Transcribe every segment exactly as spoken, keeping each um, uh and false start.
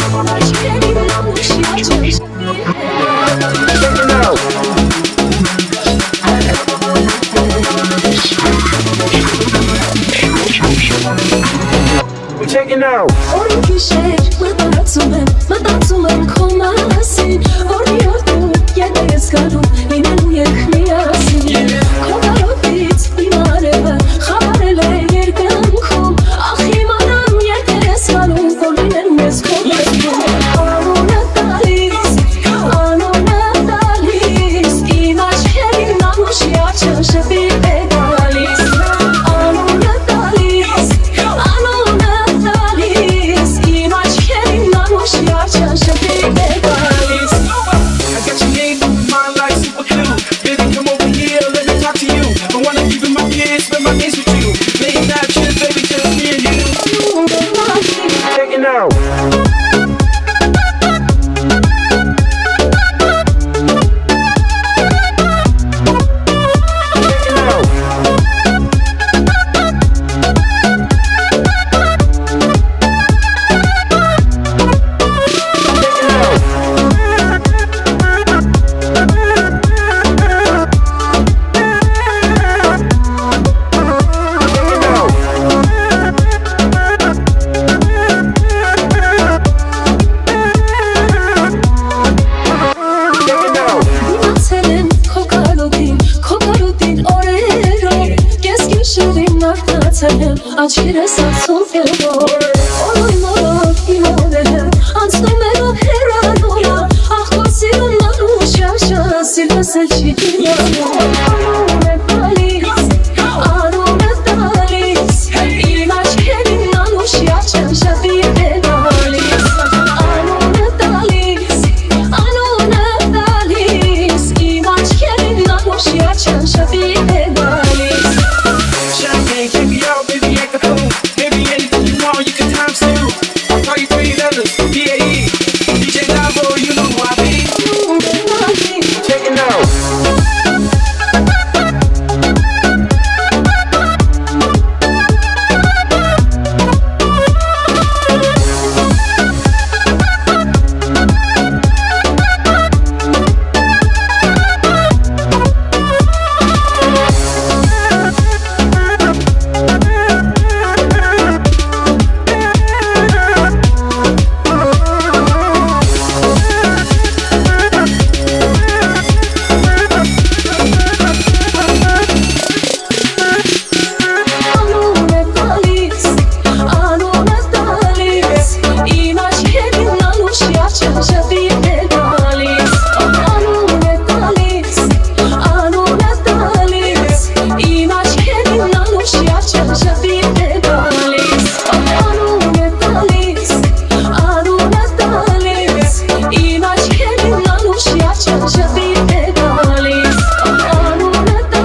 Checking out. Օրինքի շեր, մտածում եմ, մտածում եմ քո մասին, որ յորդու ետ ես գալու, լինելու ենք միասին, քո կարոտից իմ արևը խավարել է երկնքում, ախ իմանամ ետ ես գալու, որ լինելու ես քո մերքում, անոնը տալիս, անոնը տալիս, իմ աչքերին անուշի աչը շպիտ է գալիս, անոնը տալիս, անոնը I got your name on my mind like super glue. Baby, come over here, let me talk to you. I wanna give you my kids, spend my days with you. Late night trip, baby, just me and you. Checking out. Աչքերս ացում ֆիլմով Օրոյ մորով իմ օրերը Անցնում երով հերանորա Ախ քո սիրուն անու շաշա Սիրտս էլ չի դիմանում Անուն է տալիս, անուն է տալիս Իմ աչքերին անու շաչը շապիտ է գալիս Անուն է տալիս, անուն է տալիս Իմ աչքերին անու շաչը շապիտ է գալիս Champagne, take me out, baby, act a fool. Baby, anything you want, you can time steal. I'll call you three letters, D A E. D J Lavo, you know who I be. Checking out.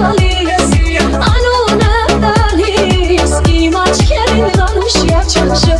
Shut